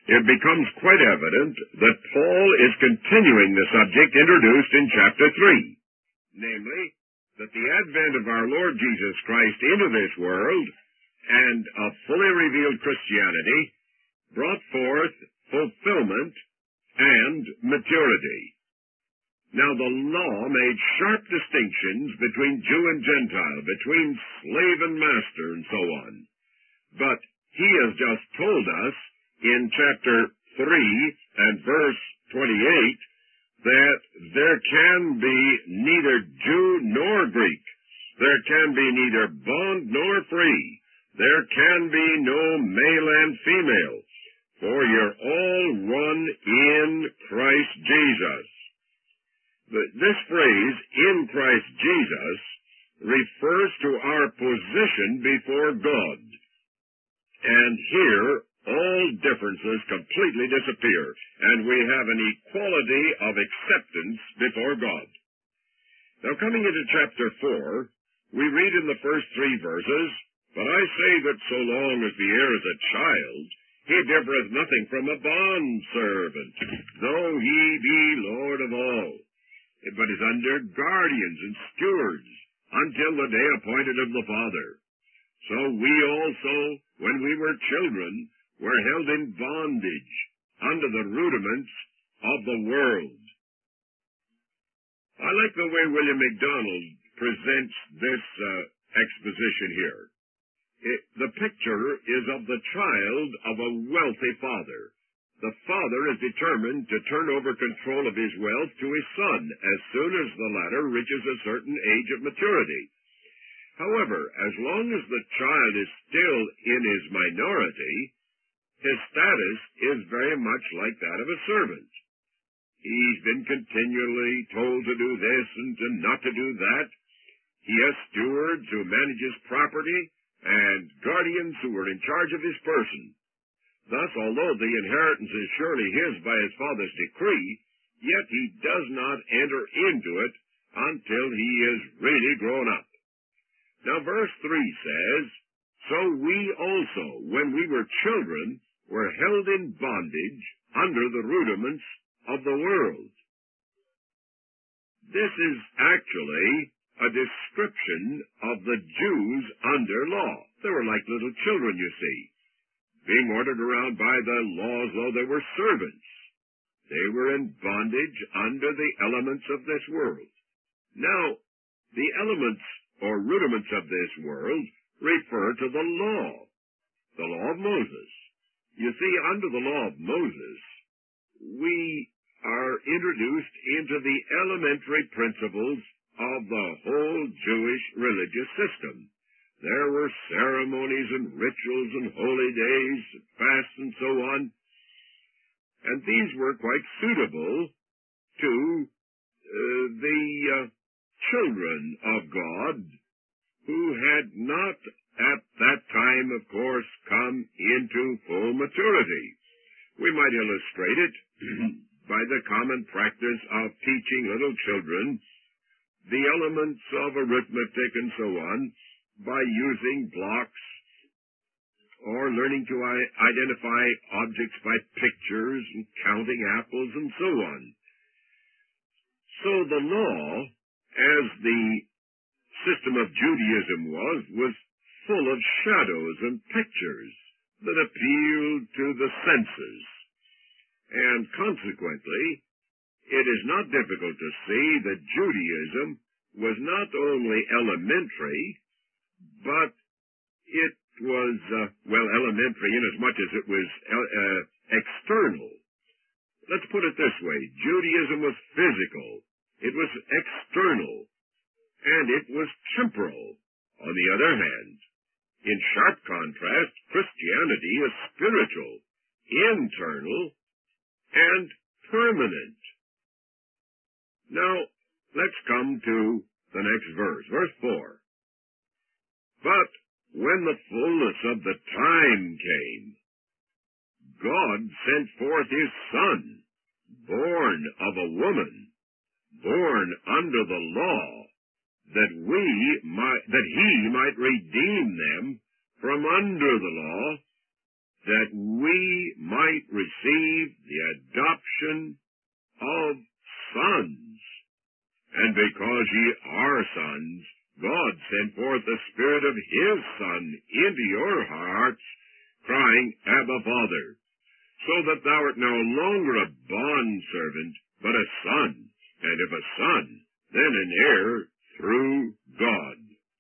it becomes quite evident that Paul is continuing the subject introduced in chapter 3, namely, that the advent of our Lord Jesus Christ into this world and a fully revealed Christianity brought forth fulfillment and maturity. Now, the law made sharp distinctions between Jew and Gentile, between slave and master, and so on. But he has just told us in chapter 3 and verse 28 that there can be neither Jew nor Greek. There can be neither bond nor free. There can be no male and female, for you're all one in Christ Jesus. This phrase, in Christ Jesus, refers to our position before God. And here, all differences completely disappear, and we have an equality of acceptance before God. Now, coming into chapter 4, we read in the first 3 verses, "But I say that so long as the heir is a child, he differeth nothing from a bondservant, though he be Lord of all, but is under guardians and stewards, until the day appointed of the Father. So we also, when we were children, were held in bondage under the rudiments of the world." I like the way William MacDonald presents this exposition here. The picture is of the child of a wealthy father. The father is determined to turn over control of his wealth to his son as soon as the latter reaches a certain age of maturity. However, as long as the child is still in his minority, his status is very much like that of a servant. He's been continually told to do this and to not to do that. He has stewards who manage his property and guardians who are in charge of his person. Thus, although the inheritance is surely his by his father's decree, yet he does not enter into it until he is really grown up. Now, verse 3 says, "So we also, when we were children, were held in bondage under the rudiments of the world." This is actually a description of the Jews under law. They were like little children, you see, being ordered around by the law as though they were servants. They were in bondage under the elements of this world. Now, the elements or rudiments of this world refer to the law of Moses. You see, under the law of Moses, we are introduced into the elementary principles of the whole Jewish religious system. There were ceremonies and rituals and holy days, fasts and so on, and these were quite suitable to the children of God who had not at that time, of course, come into full maturity. We might illustrate it by the common practice of teaching little children the elements of arithmetic and so on by using blocks or learning to identify objects by pictures and counting apples and so on. So the law, as the system of Judaism was full of shadows and pictures that appealed to the senses. And consequently, it is not difficult to see that Judaism was not only elementary, but it was, elementary inasmuch as it was external. Let's put it this way. Judaism was physical. It was external. And it was temporal. On the other hand, in sharp contrast, Christianity is spiritual, internal, and permanent. Now, let's come to the next verse, verse 4. "But when the fullness of the time came, God sent forth his Son, born of a woman, born under the law, that he might redeem them from under the law, that we might receive the adoption of sons. And because ye are sons, God sent forth the Spirit of His Son into your hearts, crying, Abba, Father, so that thou art no longer a bondservant, but a son, and if a son, then an heir through God.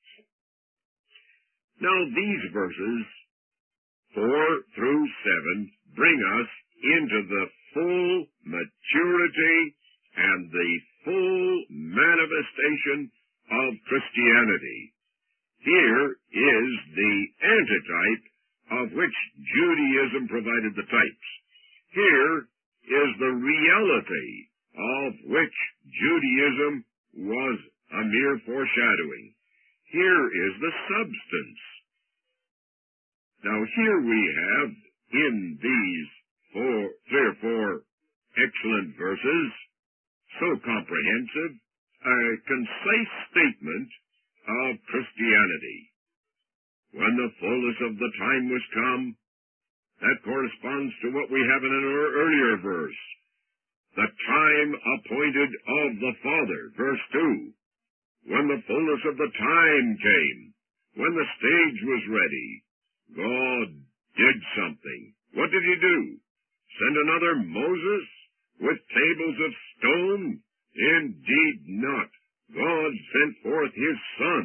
Now these verses, 4 through 7, bring us into the full maturity and the full manifestation of Christianity. Here is the antitype of which Judaism provided the types. Here is the reality of which Judaism was a mere foreshadowing. Here is the substance. Now here we have, in these 3 or 4 excellent verses, so comprehensive, a concise statement of Christianity. When the fullness of the time was come, that corresponds to what we have in an earlier verse. The time appointed of the Father, verse 2. When the fullness of the time came, when the stage was ready, God did something. What did He do? Send another Moses with tables of stone? Indeed not. God sent forth His Son.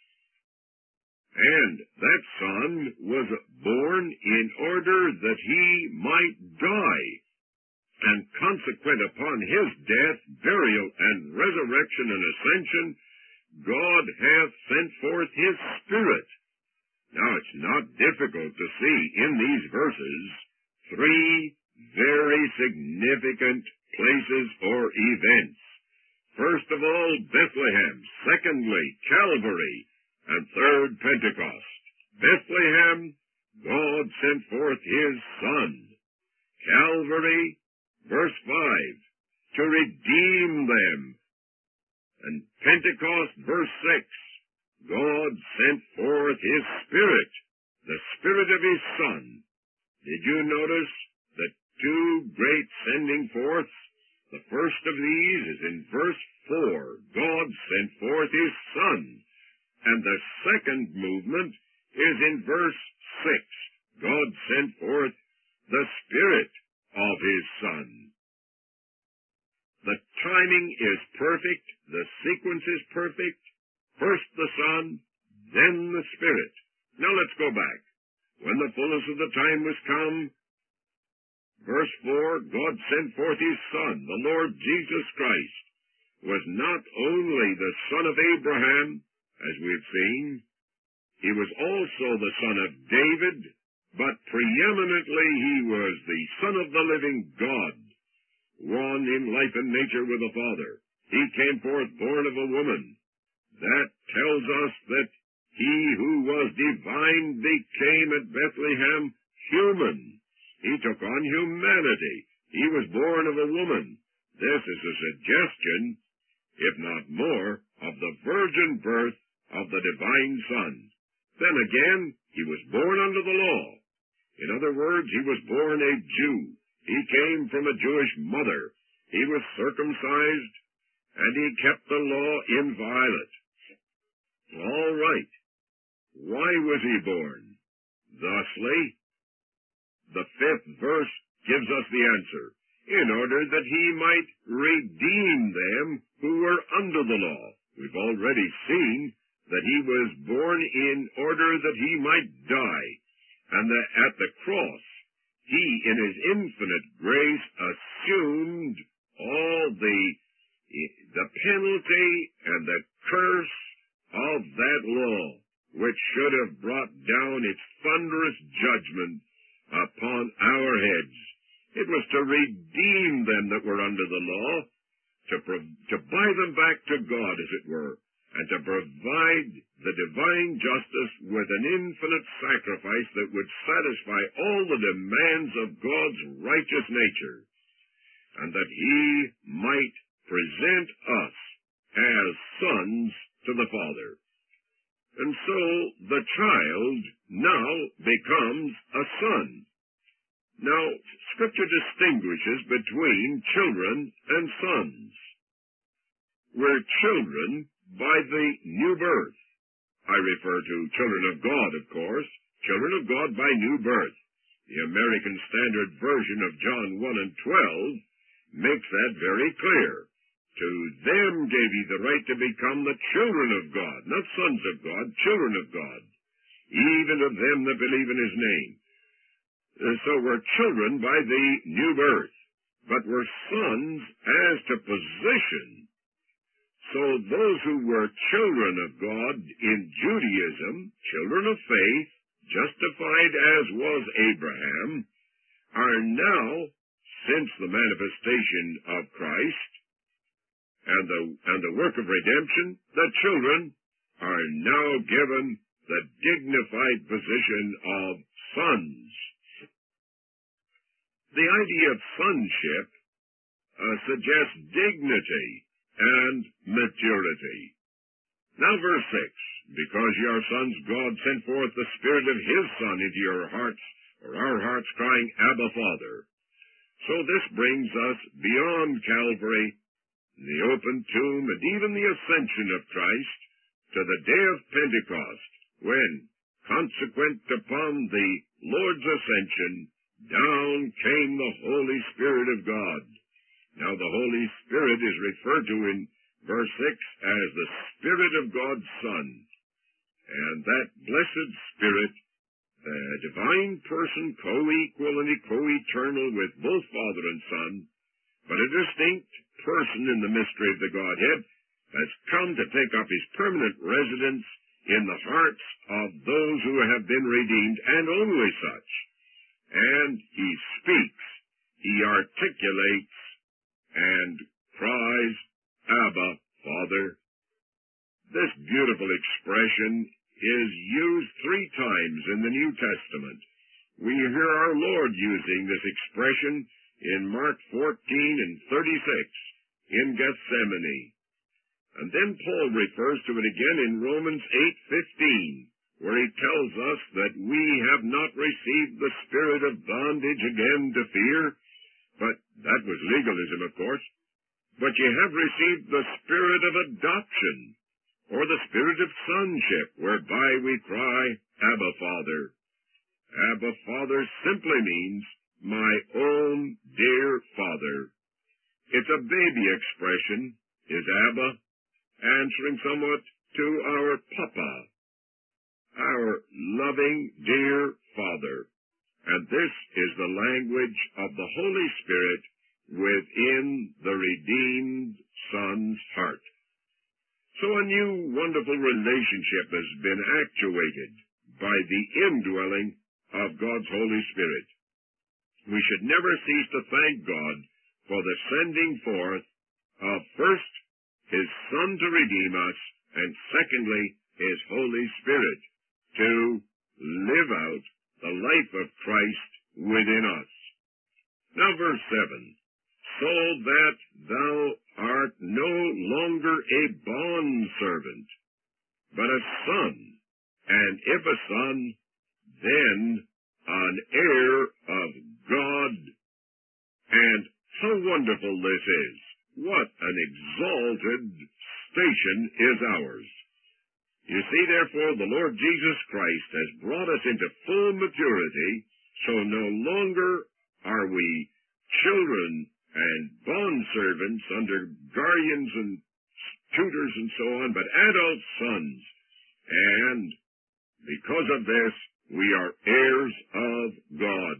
And that Son was born in order that He might die. And consequent upon His death, burial, and resurrection and ascension, God hath sent forth His Spirit. Now, it's not difficult to see in these verses 3 very significant places or events. First of all, Bethlehem. Secondly, Calvary. And third, Pentecost. Bethlehem, God sent forth His Son. Calvary, verse 5, to redeem them. And Pentecost, verse 6, God sent forth His Spirit, the Spirit of His Son. Did you notice the 2 great sending forths? The first of these is in verse 4. God sent forth His Son. And the second movement is in verse 6. God sent forth the Spirit of His Son. The timing is perfect. The sequence is perfect. First the Son, then the Spirit. Now let's go back. When the fullness of the time was come, verse 4, God sent forth His Son, the Lord Jesus Christ, was not only the son of Abraham, as we have seen, He was also the son of David, but preeminently He was the Son of the living God, one in life and nature with the Father. He came forth born of a woman. That tells us that He who was divine became at Bethlehem human. He took on humanity. He was born of a woman. This is a suggestion, if not more, of the virgin birth of the divine Son. Then again, He was born under the law. In other words, He was born a Jew. He came from a Jewish mother. He was circumcised, and He kept the law inviolate. All right. Why was He born? Thusly, the 5th verse gives us the answer. In order that He might redeem them who were under the law. We've already seen that He was born in order that He might die, and that at the cross, He, in His infinite grace, assumed all the penalty and the curse of that law, which should have brought down its thunderous judgment upon our heads. It was to redeem them that were under the law, to buy them back to God, as it were, and to provide the divine justice with an infinite sacrifice that would satisfy all the demands of God's righteous nature, and that He might present us as sons to the Father. And so the child now becomes a son. Now, Scripture distinguishes between children and sons. We're children by the new birth. I refer to children of God, of course, children of God by new birth. The American Standard Version of John 1 and 12 makes that very clear. To them gave he the right to become the children of God, not sons of God, children of God, even of them that believe in his name. So we're children by the new birth, but we're sons as to position. So those who were children of God in Judaism, children of faith, justified as was Abraham, are now, since the manifestation of Christ and the work of redemption, the children are now given the dignified position of sons. The idea of sonship suggests dignity and maturity. Now verse 6, because ye are sons, God sent forth the Spirit of his Son into your hearts, or our hearts crying, Abba, Father. So this brings us beyond Calvary, the open tomb, and even the ascension of Christ, to the day of Pentecost, when, consequent upon the Lord's ascension, down came the Holy Spirit of God. Now the Holy Spirit is referred to in verse 6 as the Spirit of God's Son. And that blessed Spirit, the divine person, co-equal and co-eternal with both Father and Son, but a distinct person in the mystery of the Godhead, has come to take up his permanent residence in the hearts of those who have been redeemed, and only such. And he speaks, he articulates, and cries, Abba, Father. This beautiful expression is used 3 times in the New Testament. We hear our Lord using this expression in Mark 14 and 36 in Gethsemane. And then Paul refers to it again in Romans 8:15, where he tells us that we have not received the spirit of bondage again to fear, but that was legalism, of course. But ye have received the spirit of adoption, or the spirit of sonship, whereby we cry, Abba, Father. Abba, Father simply means my own dear Father. It's a baby expression, is Abba, answering somewhat to our Papa, our loving, dear Father. And this is the language of the Holy Spirit within the redeemed Son's heart. So a new wonderful relationship has been actuated by the indwelling of God's Holy Spirit. We should never cease to thank God for the sending forth of first his Son to redeem us, and secondly, his Holy Spirit to live out the life of Christ within us. Now verse 7, so that thou art no longer a bondservant, but a son, and if a son, then an heir of God. And how wonderful this is! What an exalted station is ours! You see, therefore, the Lord Jesus Christ has brought us into full maturity, so no longer are we children and bondservants under guardians and tutors and so on, but adult sons. And because of this, we are heirs of God.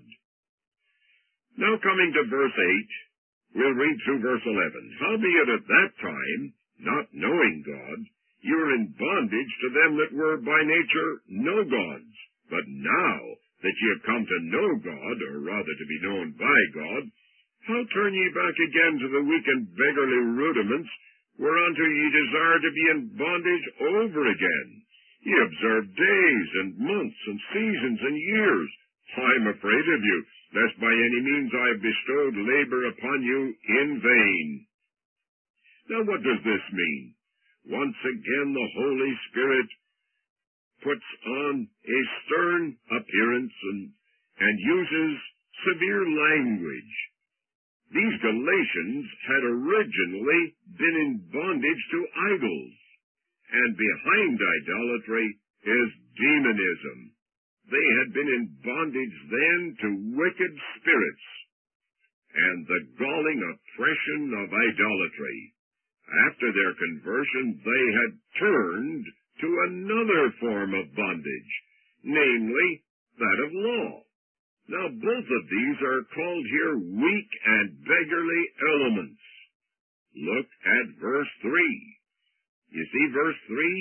Now coming to verse 8, we'll read through verse 11. Howbeit at that time, not knowing God, you were in bondage to them that were by nature no gods. But now that ye have come to know God, or rather to be known by God, how turn ye back again to the weak and beggarly rudiments, whereunto ye desire to be in bondage over again? Ye observe days and months and seasons and years. I am afraid of you, lest by any means I have bestowed labor upon you in vain. Now what does this mean? Once again the Holy Spirit puts on a stern appearance and uses severe language. These Galatians had originally been in bondage to idols, and behind idolatry is demonism. They had been in bondage then to wicked spirits and the galling oppression of idolatry. After their conversion, they had turned to another form of bondage, namely that of law. Now, both of these are called here weak and beggarly elements. Look at verse 3. You see verse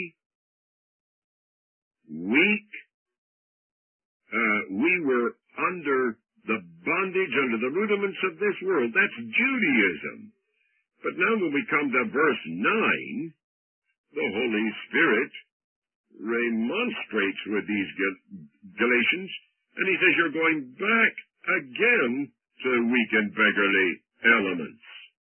3? Weak. We were under the bondage, under the rudiments of this world. That's Judaism. But now when we come to verse 9, the Holy Spirit remonstrates with these Galatians, and he says you're going back again to weak and beggarly elements.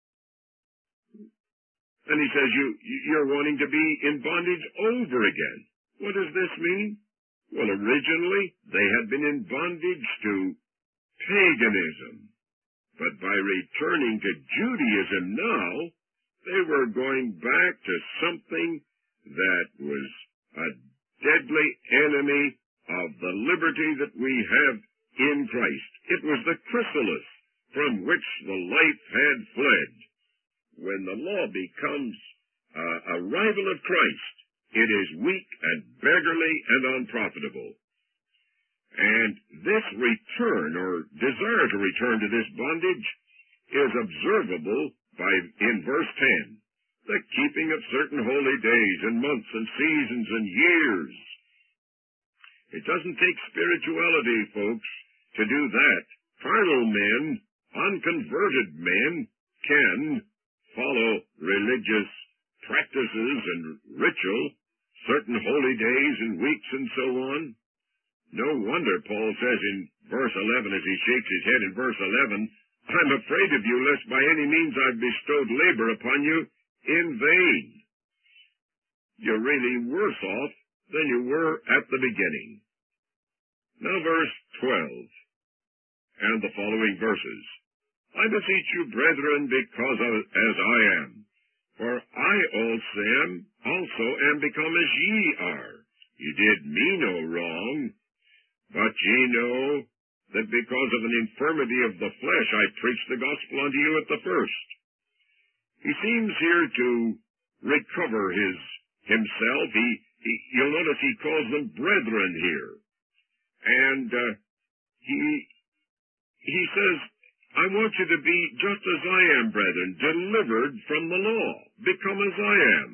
And he says you're wanting to be in bondage over again. What does this mean? Well, originally, they had been in bondage to paganism. But by returning to Judaism now, they were going back to something that was a deadly enemy of the liberty that we have in Christ. It was the chrysalis from which the life had fled. When the law becomes a rival of Christ, it is weak and beggarly and unprofitable. And this return, or desire to return to this bondage, is observable in verse 10. The keeping of certain holy days and months and seasons and years. It doesn't take spirituality, folks, to do that. Carnal men, unconverted men, can follow religious practices and ritual, certain holy days and weeks and so on. No wonder Paul says in verse 11, as he shakes his head in verse 11, I'm afraid of you, lest by any means I've bestowed labor upon you in vain. You're really worse off than you were at the beginning. Now verse 12, and the following verses. I beseech you, brethren, because as I am, for I also am become as ye are. You did me no wrong, but ye know that because of an infirmity of the flesh I preached the gospel unto you at the first. He seems here to recover himself. You'll notice he calls them brethren here. And he says, I want you to be just as I am, brethren, delivered from the law. Become as I am,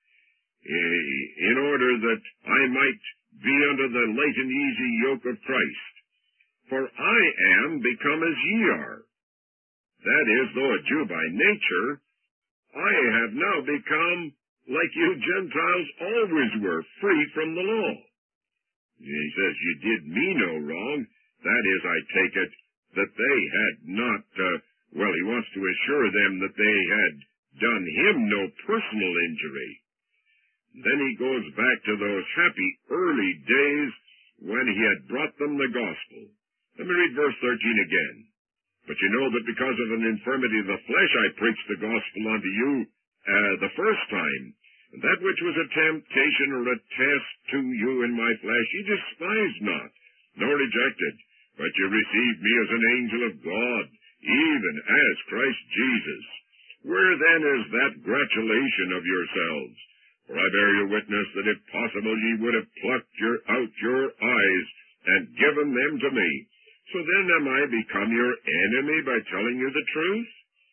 in order that I might be under the light and easy yoke of Christ. For I am become as ye are. That is, though a Jew by nature, I have now become like you Gentiles always were, free from the law. He says, you did me no wrong. That is, I take it, that they had not, he wants to assure them that they had done him no personal injury. Then he goes back to those happy early days when he had brought them the gospel. Let me read verse 13 again. But you know that because of an infirmity of the flesh I preached the gospel unto you the first time, and that which was a temptation or a test to you in my flesh ye despised not, nor rejected, but you received me as an angel of God, even as Christ Jesus. Where then is that gratulation of yourselves? For I bear you witness that if possible ye would have plucked out your eyes and given them to me. So then am I become your enemy by telling you the truth?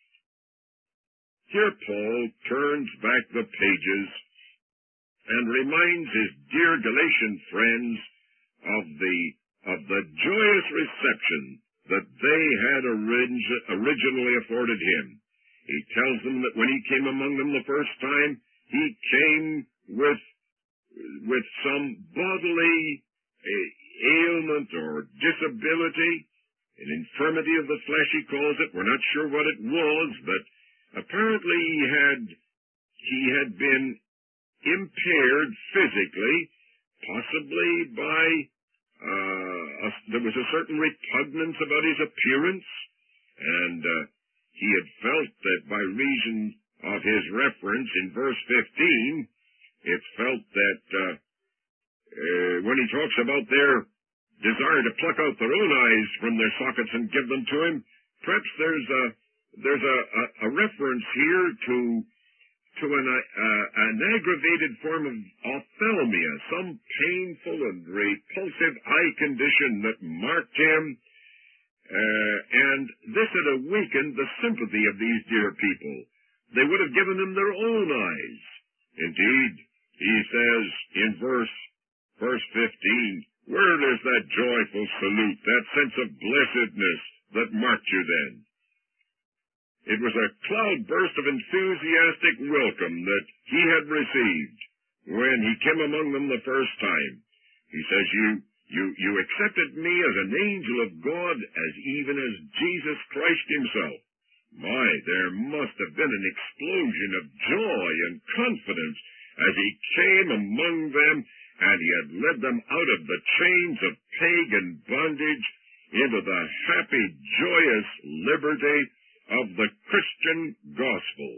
Here Paul turns back the pages and reminds his dear Galatian friends of the joyous reception that they had originally afforded him. He tells them that when he came among them the first time, he came with some bodily ailment or disability, an infirmity of the flesh he calls it. We're not sure what it was, but apparently he had been impaired physically, possibly by there was a certain repugnance about his appearance, and he had felt that by reason of his reference in verse 15, it's felt that when he talks about their desire to pluck out their own eyes from their sockets and give them to him, perhaps there's a reference here to an aggravated form of ophthalmia, some painful and repulsive eye condition that marked him, and this had awakened the sympathy of these dear people. They would have given him their own eyes. Indeed, he says in verse 15, where is that joyful salute, that sense of blessedness that marked you then? It was a cloudburst of enthusiastic welcome that he had received when he came among them the first time. He says, you accepted me as an angel of God, as even as Jesus Christ himself. My, there must have been an explosion of joy and confidence as he came among them, and he had led them out of the chains of pagan bondage into the happy, joyous liberty of the Christian gospel.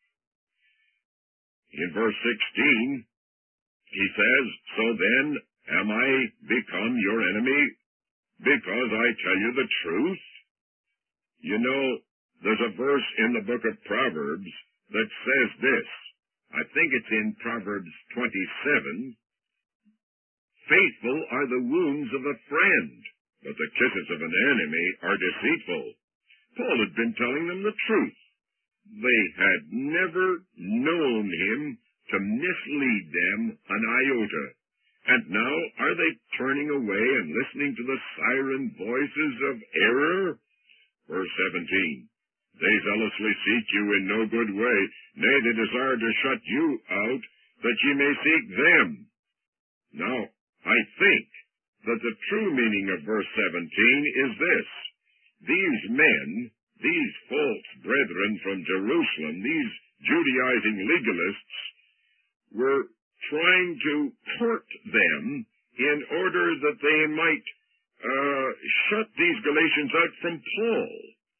In verse 16, he says, so then am I become your enemy because I tell you the truth? You know, there's a verse in the book of Proverbs that says this. I think it's in Proverbs 27. Faithful are the wounds of a friend, but the kisses of an enemy are deceitful. Paul had been telling them the truth. They had never known him to mislead them an iota. And now are they turning away and listening to the siren voices of error? Verse 17. They zealously seek you in no good way. Nay, they desire to shut you out, that ye may seek them. Now, I think that the true meaning of verse 17 is this. These men, these false brethren from Jerusalem, these Judaizing legalists, were trying to court them in order that they might shut these Galatians out from Paul.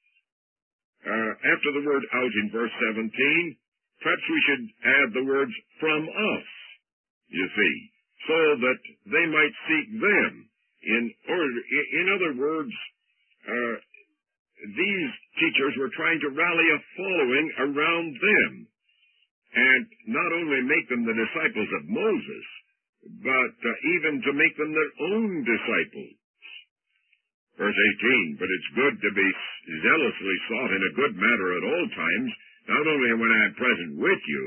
After the word out in verse 17, perhaps we should add the words from us, you see, so that they might seek them. In other words, these teachers were trying to rally a following around them, and not only make them the disciples of Moses, but even to make them their own disciples. Verse 18, but it's good to be zealously sought in a good matter at all times, not only when I am present with you,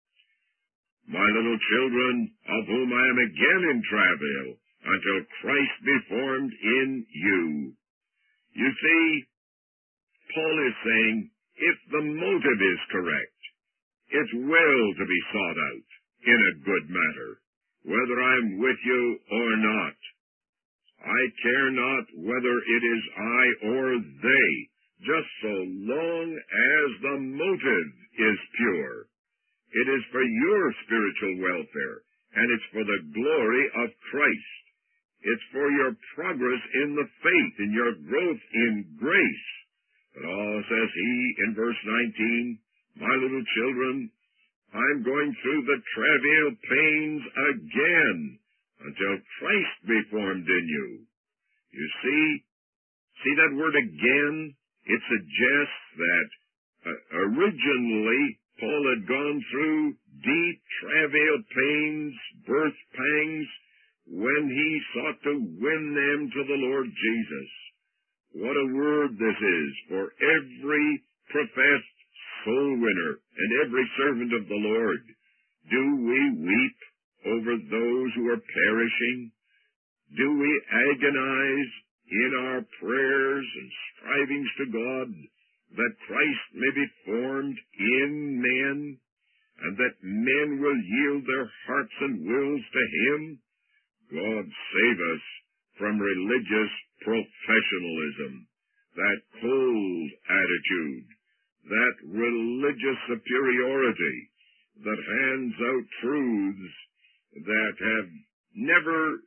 my little children, of whom I am again in travail, until Christ be formed in you. You see, Paul is saying, if the motive is correct, it's well to be sought out in a good matter, whether I'm with you or not. I care not whether it is I or they, just so long as the motive is pure. It is for your spiritual welfare, and it's for the glory of Christ. It's for your progress in the faith, in your growth in grace. But says he in verse 19, my little children, I'm going through the travail pains again, until Christ be formed in you. You see that word again? It suggests that originally Paul had gone through deep travail pains, birth pangs, when he sought to win them to the Lord Jesus. What a word this is for every professed soul winner and every servant of the Lord. Do we weep over those who are perishing? Do we agonize in our prayers and strivings to God that Christ may be formed in men, and that men will yield their hearts and wills to Him? God save us from religious professionalism, that cold attitude, that religious superiority that hands out truths that have never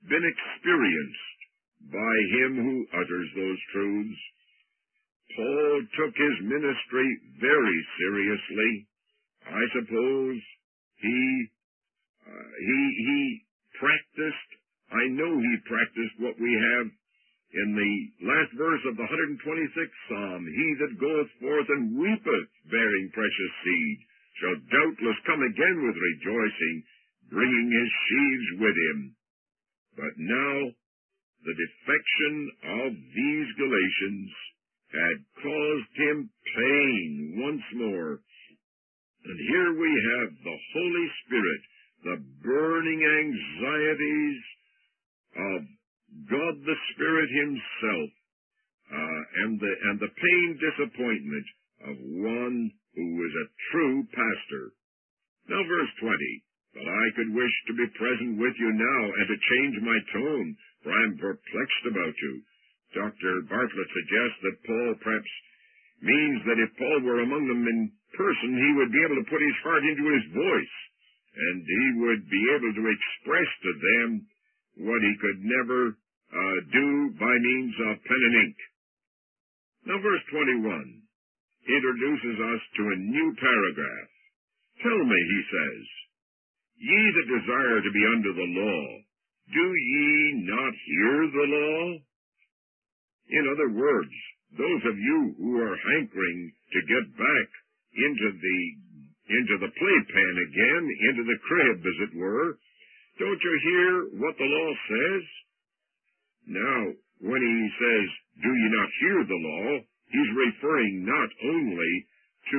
been experienced by him who utters those truths. Paul took his ministry very seriously. I suppose he practiced, I know he practiced what we have in the last verse of the 126th Psalm. He that goeth forth and weepeth, bearing precious seed, shall doubtless come again with rejoicing, bringing his sheaves with him. But now the defection of these Galatians had caused him pain once more. And here we have the Holy Spirit, the burning anxieties of God the Spirit himself, and the pain disappointment of one who is a true pastor. Now verse 20, but I could wish to be present with you now and to change my tone, for I am perplexed about you. Dr. Bartlett suggests that Paul perhaps means that if Paul were among them in person, he would be able to put his heart into his voice, and he would be able to express to them what he could never do by means of pen and ink. Now verse 21 introduces us to a new paragraph. Tell me, he says, ye that desire to be under the law, do ye not hear the law? In other words, those of you who are hankering to get back into the playpen again, into the crib, as it were, don't you hear what the law says? Now, when he says, do you not hear the law, he's referring not only to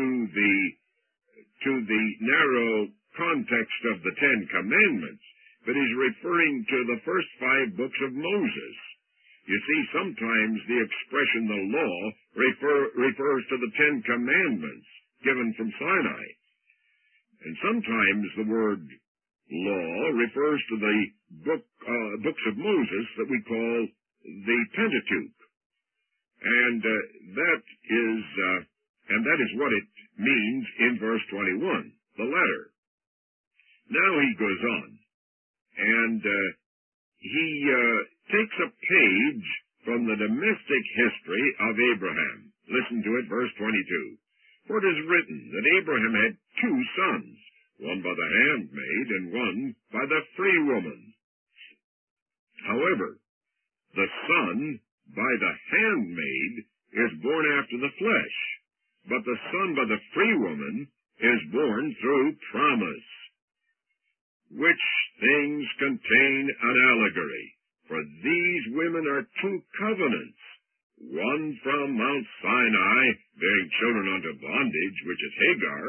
the narrow context of the Ten Commandments, but he's referring to the first 5 books of Moses. You see, sometimes the expression the law refers to the Ten Commandments given from Sinai. And sometimes the word law refers to the books of Moses that we call the Pentateuch. And that is what it means in verse 21, the letter. Now he goes on, and he takes a page from the domestic history of Abraham. Listen to it, verse 22. For it is written that Abraham had 2 sons, one by the handmaid and one by the free woman. However, the son by the handmaid is born after the flesh, but the son by the free woman is born through promise. Which things contain an allegory, for these women are 2 covenants, one from Mount Sinai, bearing children unto bondage, which is Hagar.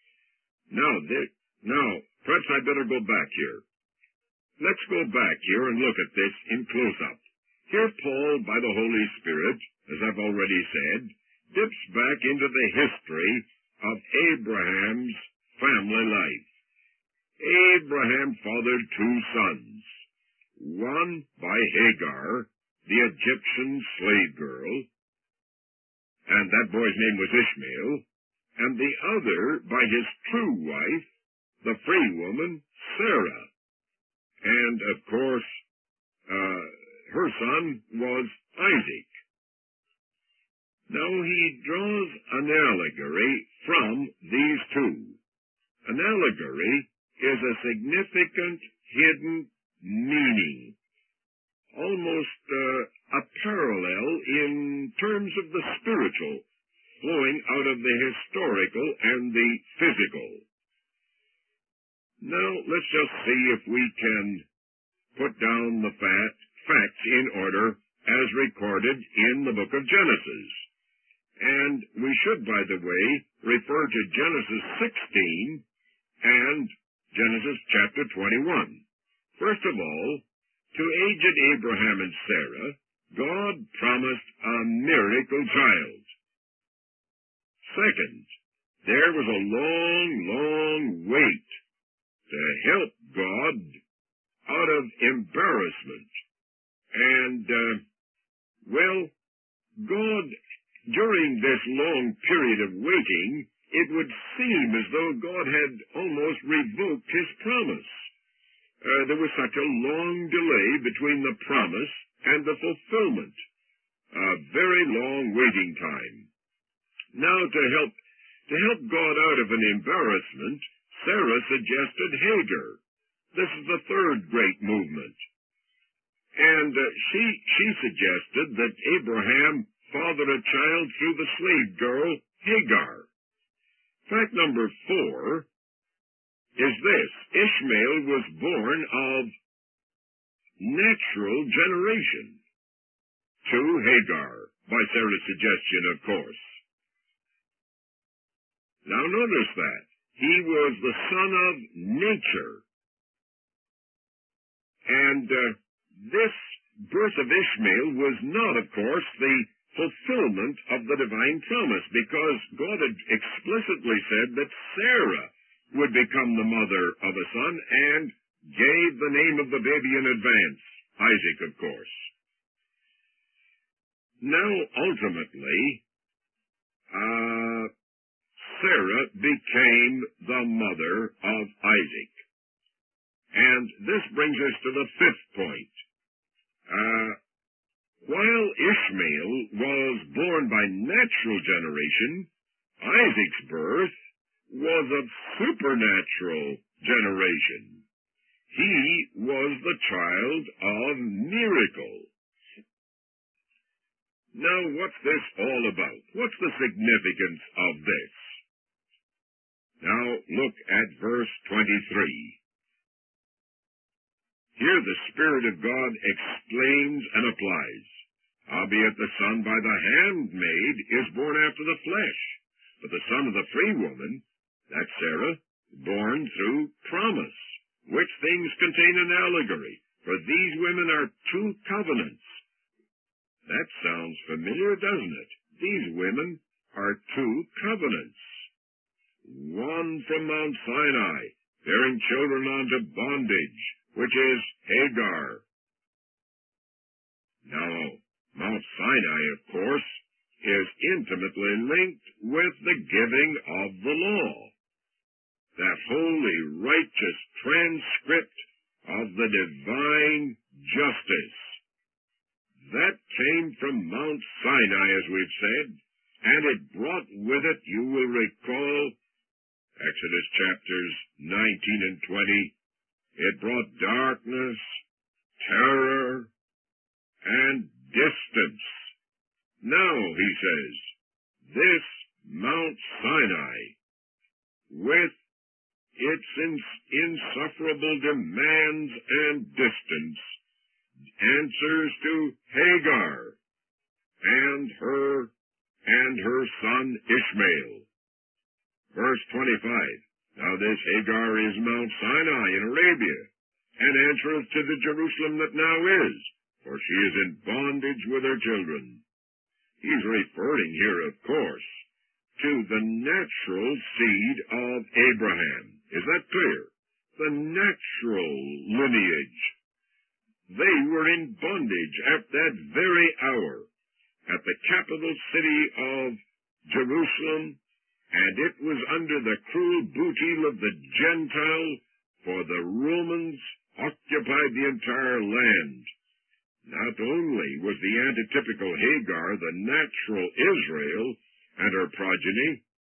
Now, perhaps I better go back here. Let's go back here and look at this in close-up. Here Paul, by the Holy Spirit, as I've already said, dips back into the history of Abraham's family life. Abraham fathered 2 sons, one by Hagar, the Egyptian slave girl, and that boy's name was Ishmael, and the other by his true wife, the free woman, Sarah. And, of course, her son was Isaac. Now he draws an allegory from these 2. An allegory is a significant hidden meaning, almost a parallel in terms of the spiritual, flowing out of the historical and the physical. Now, let's just see if we can put down the facts in order as recorded in the book of Genesis. And we should, by the way, refer to Genesis 16 and Genesis chapter 21. First of all, to aged Abraham and Sarah, God promised a miracle child. Second, there was a long, long wait to help God out of embarrassment. And, God, during this long period of waiting, it would seem as though God had almost revoked his promise. There was such a long delay between the promise and the fulfillment. A very long waiting time. Now, to help God out of an embarrassment, Sarah suggested Hagar. This is the third great movement. And she suggested that Abraham father a child through the slave girl, Hagar. Fact number 4 is this. Ishmael was born of natural generation to Hagar, by Sarah's suggestion, of course. Now notice that. He was the son of nature. And this birth of Ishmael was not, of course, the fulfillment of the divine promise, because God had explicitly said that Sarah would become the mother of a son and gave the name of the baby in advance, Isaac, of course. Now, ultimately, Sarah became the mother of Isaac. And this brings us to the 5th point. While Ishmael was born by natural generation, Isaac's birth was of supernatural generation. He was the child of miracle. Now, what's this all about? What's the significance of this? Now, look at verse 23. Here the Spirit of God explains and applies. Howbeit the son by the handmaid is born after the flesh, but the son of the free woman, that's Sarah, born through promise, which things contain an allegory, for these women are 2 covenants. That sounds familiar, doesn't it? These women are 2 covenants. One from Mount Sinai, bearing children unto bondage, which is Hagar. Now, Mount Sinai, of course, is intimately linked with the giving of the law, that holy, righteous transcript of the divine justice. That came from Mount Sinai, as we've said, and it brought with it, you will recall, Exodus chapters 19 and 20, it brought darkness, terror, and distance. Now, he says, this Mount Sinai, with its insufferable demands and distance, answers to Hagar and her son Ishmael. Verse 25. Now this Hagar is Mount Sinai in Arabia, and answereth to the Jerusalem that now is, for she is in bondage with her children. He's referring here, of course, to the natural seed of Abraham. Is that clear? The natural lineage. They were in bondage at that very hour, at the capital city of Jerusalem, and it was under the cruel boot heel of the Gentile, for the Romans occupied the entire land. Not only was the antitypical Hagar the natural Israel and her progeny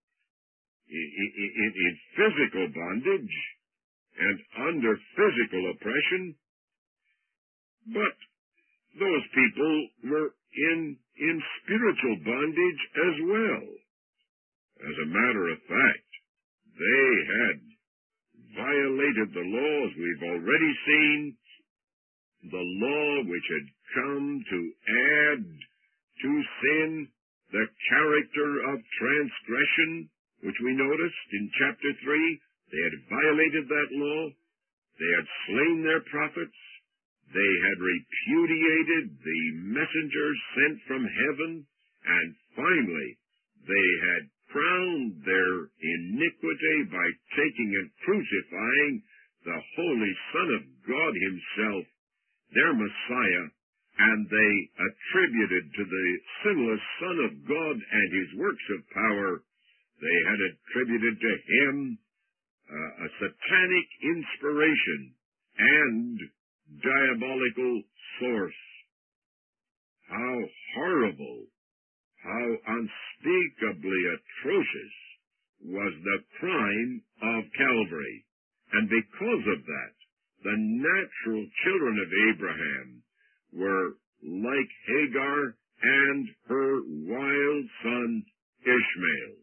in physical bondage and under physical oppression, but those people were in spiritual bondage as well. As a matter of fact, they had violated the laws we've already seen, the law which had come to add to sin the character of transgression, which we noticed in chapter 3. They had violated that law. They had slain their prophets. They had repudiated the messengers sent from heaven. And finally, they had crowned their iniquity by taking and crucifying the Holy Son of God himself, their Messiah, and they attributed to the sinless Son of God and his works of power, they had attributed to him a satanic inspiration and diabolical source. How horrible, how unspeakably atrocious was the crime of Calvary. And because of that, the natural children of Abraham were like Hagar and her wild son Ishmael.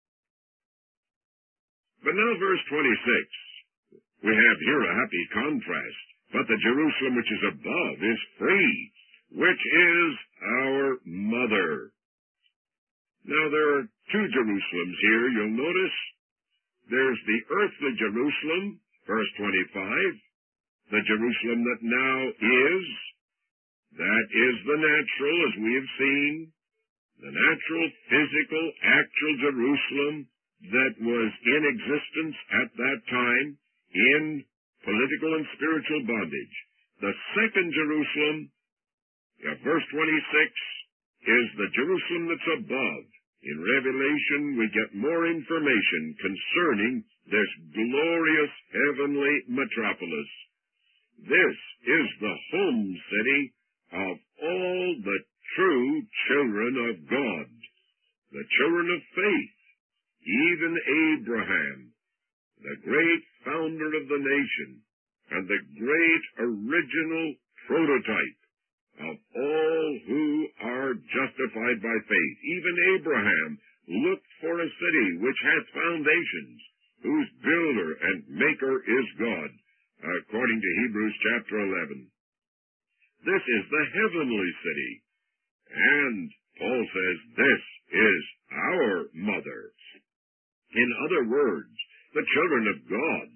But now verse 26. We have here a happy contrast. But the Jerusalem which is above is free, which is our mother. Now there are two Jerusalems here, you'll notice. There's the earthly Jerusalem, verse 25, the Jerusalem that now is. That is the natural, as we have seen, the natural, physical, actual Jerusalem that was in existence at that time in political and spiritual bondage. The second Jerusalem, verse 26, is the Jerusalem that's above. In Revelation, we get more information concerning this glorious heavenly metropolis. This is the home city of all the true children of God, the children of faith, even Abraham, the great founder of the nation, and the great original prototype of all who are justified by faith. Even Abraham looked for a city which hath foundations, whose builder and maker is God, according to Hebrews chapter 11. This is the heavenly city, and Paul says this is our mother. In other words, the children of God,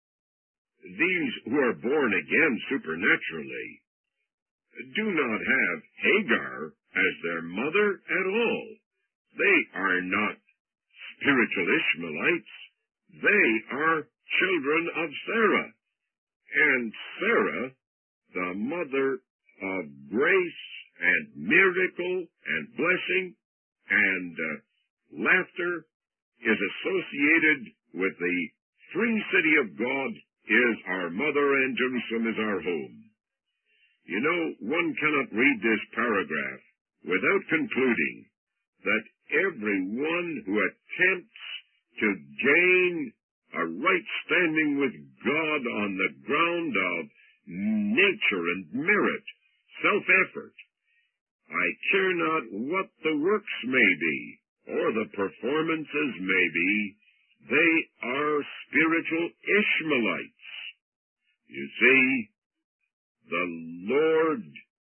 these who are born again supernaturally, do not have Hagar as their mother at all. They are not spiritual Ishmaelites. They are children of Sarah. And Sarah, the mother of grace and miracle and blessing and laughter, is associated with the free city of God, is our mother, and Jerusalem is our home. You know, one cannot read this paragraph without concluding that everyone who attempts to gain a right standing with God on the ground of nature and merit, self-effort, I care not what the works may be, or the performances may be, they are spiritual Ishmaelites. You see, the Lord,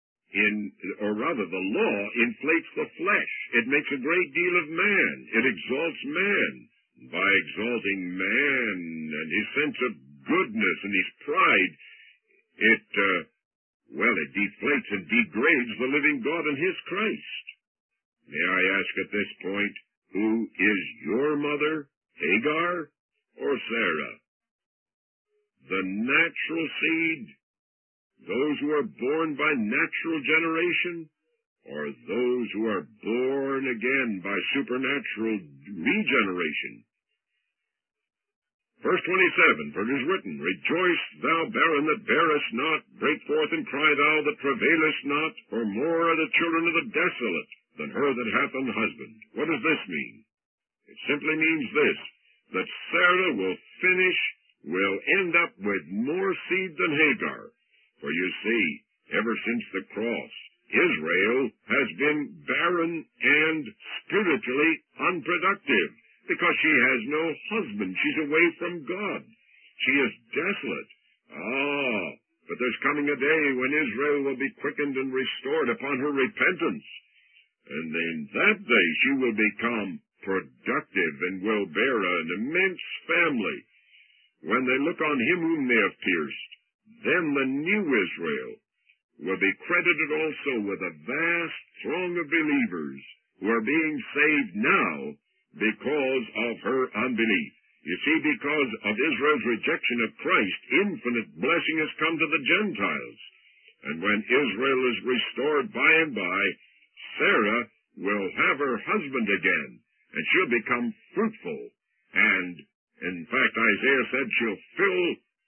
the law inflates the flesh. It makes a great deal of man. It exalts man. By exalting man and his sense of goodness and his pride, it deflates and degrades the living God and his Christ. May I ask at this point, who is your mother, Hagar or Sarah? The natural seed, those who are born by natural generation, or those who are born again by supernatural regeneration? Verse 27, for it is written, Rejoice, thou barren that bearest not, break forth and cry, thou that travailest not, for more are the children of the desolate than her that hath an husband. What does this mean? It simply means this, that Sarah will end up with more seed than Hagar. For you see, ever since the cross, Israel has been barren and spiritually unproductive, because she has no husband. She's away from God. She is desolate. But there's coming a day when Israel will be quickened and restored upon her repentance. And in that day she will become productive and will bear an immense family. When they look on him whom they have pierced, then the new Israel will be credited also with a vast throng of believers who are being saved now because of her unbelief. You see, because of Israel's rejection of Christ, infinite blessing has come to the Gentiles. And when Israel is restored by and by, Sarah will have her husband again, and she'll become fruitful. And, in fact, Isaiah said she'll fill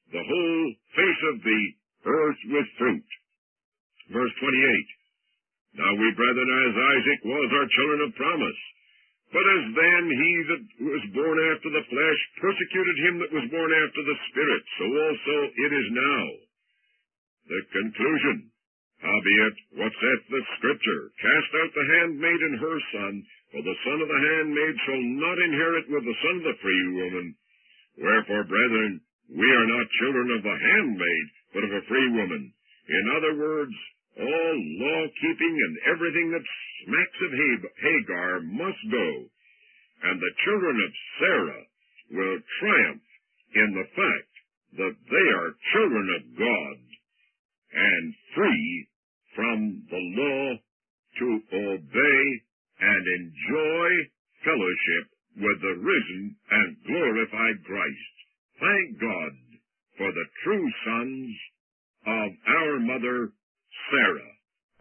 the whole face of the earth with fruit. Verse 28. Now we, brethren, as Isaac was, are children of promise. But as then he that was born after the flesh persecuted him that was born after the Spirit, so also it is now. The conclusion. Howbeit, what saith the Scripture? Cast out the handmaid and her son, for the son of the handmaid shall not inherit with the son of the free woman. Wherefore, brethren, we are not children of the handmaid, but of a free woman. In other words, all law-keeping and everything that smacks of Hagar must go, and the children of Sarah will triumph in the fact that they are children of God and free from the law to obey and enjoy fellowship with the risen and glorified Christ. Thank God for the true sons of our mother Sarah.